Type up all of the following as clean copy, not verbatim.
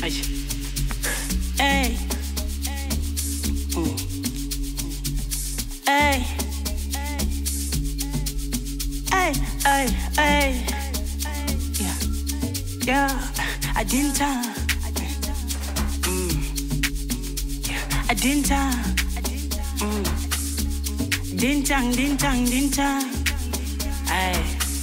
Hey. Hey. Hey, hey, hey. Yeah, I didn't time. I didn't time. Didn't time. Hey.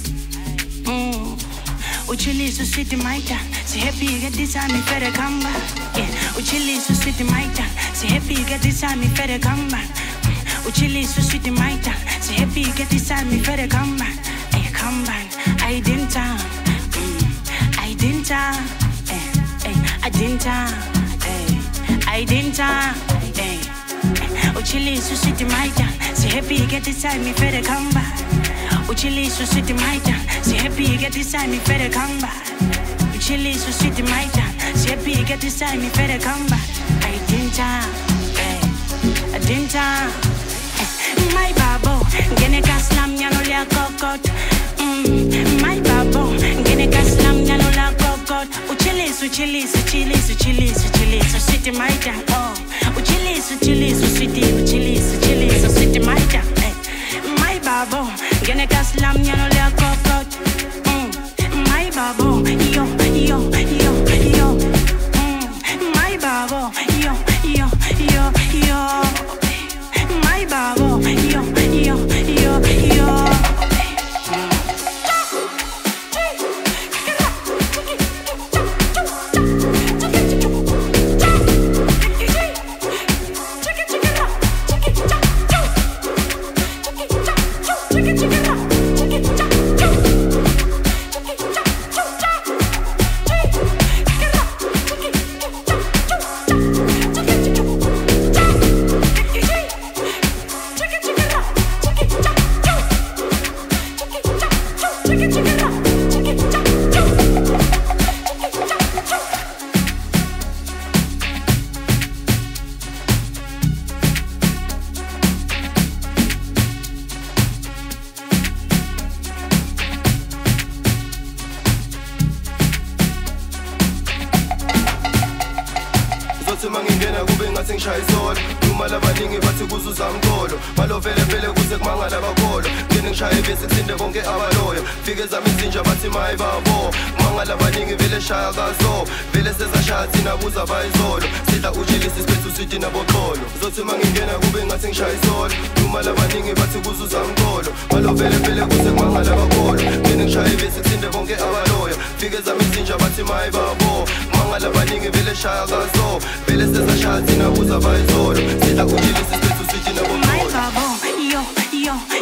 Uchili so city maita. Si happy you get this time if I come back. Yeah, Uchili so city maita. Si happy you get this time if I come back. Uchili so city maita. Si happy you get this time if I come back. Hey, come back. I didn't time. I didn't time. I didn't time. I didn't time. Uchili so city maita. Si happy you get this time if I come back. Uchili so city maita. Si happy you get this time if I come back. Uchili so city maita. Si happy you get this time if I come back. I didn't time. I didn't time. My babo, gene kaslam ya no la kokot. My babo, gene kaslam ya no la kokot. Uchili so city maita. Oh, uchili so city, uchili so city maita. My babo, gene kaslam ya no la kokot. My babo, yo. My babo, yo. My babo, yo. My babo, yo.